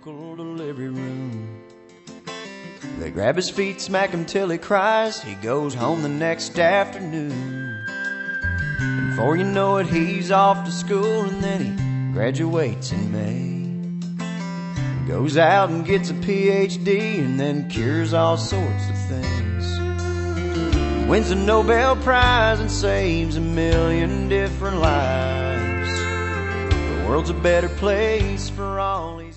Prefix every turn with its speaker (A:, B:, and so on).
A: local delivery room. They grab his feet, smack him till he cries. He goes home the next afternoon. And before you know it, he's off to school, and then he graduates in May. Goes out and gets a PhD, and then cures all sorts of things. Wins the Nobel Prize and saves 1 million different lives. The world's a better place for all of you.